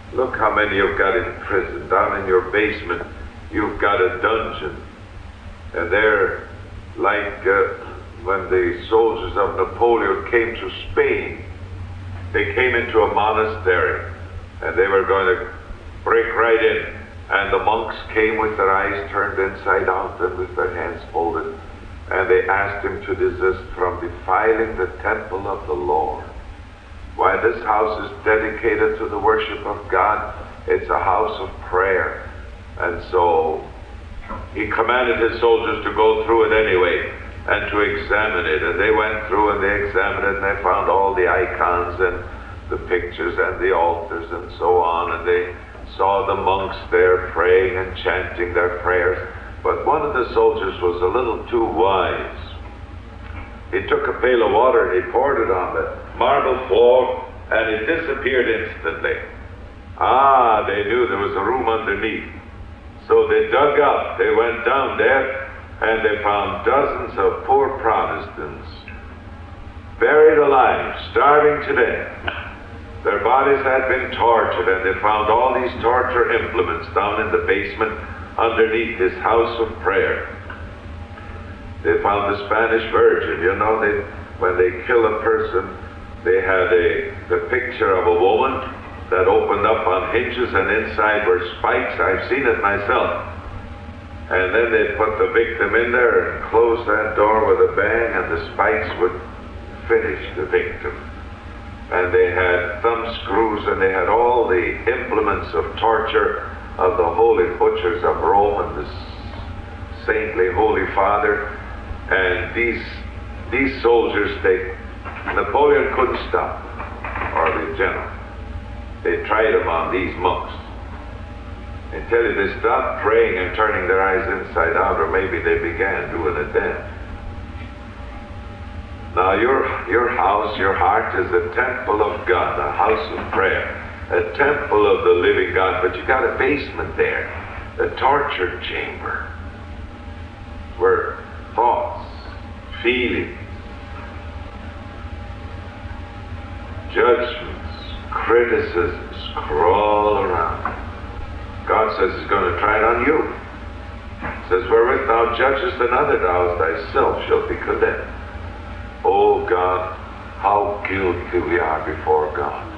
Look how many you've got in prison. Down in your basement, you've got a dungeon. And they're like when the soldiers of Napoleon came to Spain. They came into a monastery, and they were going to break right in. And the monks came with their eyes turned inside out and with their hands folded. And they asked him to desist from defiling the temple of the Lord. Why, this house is dedicated to the worship of God. It's a house of prayer. And so he commanded his soldiers to go through it anyway and to examine it. And they went through and they examined it, and they found all the icons and the pictures and the altars and so on. And they saw the monks there praying and chanting their prayers. But one of the soldiers was a little too wise. He took a pail of water and he poured it on the marble floor, and it disappeared instantly. They knew there was a room underneath. So they dug up, they went down there, and they found dozens of poor Protestants buried alive, starving to death. Their bodies had been tortured, and they found all these torture implements down in the basement underneath this house of prayer. They found the Spanish Virgin. You know, when they kill a person, they had the picture of a woman that opened up on hinges, and inside were spikes. I've seen it myself. And then they'd put the victim in there and close that door with a bang, and the spikes would finish the victim. And they had thumb screws, and they had all the implements of torture of the holy butchers of Rome and the saintly Holy Father. And these soldiers, Napoleon couldn't stop, or the general. They tried them on these monks until they stopped praying and turning their eyes inside out, or maybe they began doing it then. Now your house, your heart is a temple of God, a house of prayer, a temple of the living God, but you got a basement there, a torture chamber, where thoughts, feelings, judgments, criticisms crawl around. God says he's going to try it on you. He says, wherewith thou judgest another, thou thyself shalt be condemned. Oh God, how guilty we are before God.